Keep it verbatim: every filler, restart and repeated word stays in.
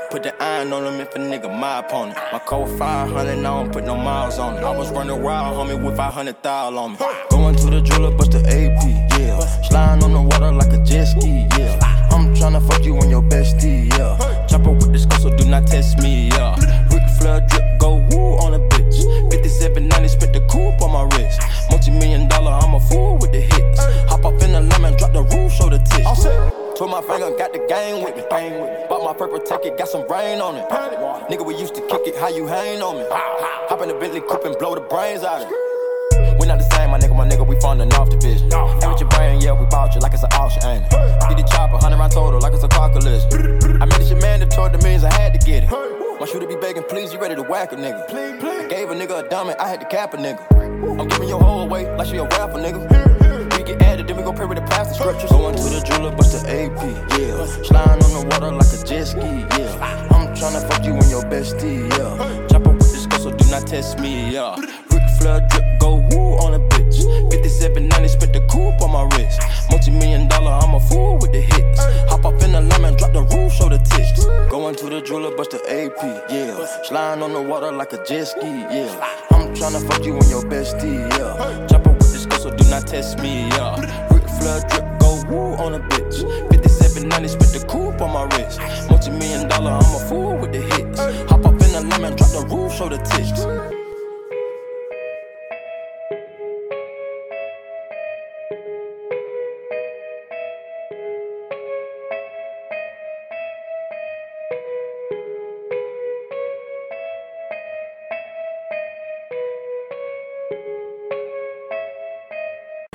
Put the iron on him if a nigga my opponent. My code five hundred, I don't put no miles on it. I was running wild, homie, with five hundred thousand on me. Going to the jeweler, bust the A P, yeah. Sliding on the water like a jet ski, yeah. I'm tryna fuck you and your bestie, yeah. Chopper with this gun, so do not test me, yeah. Ric Flair drip, go woo on a bitch. fifty-seven ninety, spent the coupe on my wrist. Multi-million dollar, I'm a fool with the hits. Hop off in the lemon, drop the roof, show the tits. Put my finger, got the game with me. Bought my purple ticket, got some rain on it. Nigga, we used to kick it, how you hang on me? Hop in the Bentley coupe and blow the brains out of it. We not the same, my nigga, my nigga, we from the North Division. And with your brain, yeah, we bought you like it's an auction, ain't it? Get the chopper, hundred round total, like it's a car collision. I made this your man that told the millions I had to get it. My shooter be begging, please, you ready to whack a nigga? I gave a nigga a diamond, I had to cap a nigga. I'm giving your whole away like she a rapper, nigga. We get added, then we go pray with the plastic scriptures. Going to the jeweler, bust the A P, yeah. Sliding on the water like a jet ski, yeah. I'm tryna fuck you and your bestie, yeah. Chopper with this gun, so do not test me, yeah. Ric Flair drip, go woo on a bitch. fifty-seven ninety, spent the coupe on my wrist. Multi-million dollar, I'm a fool with the hits. Hop off in the lemon, drop the roof, show the tits. Going to the jeweler, bust the A P, yeah. Sliding on the water like a jet ski, yeah. I'm tryna fuck you and your bestie, yeah. Chopper with this gun, so do not test me, yeah. Ric Flair drip, go woo on a bitch. fifty-seven ninety, spent the coupe on my wrist. Multi-million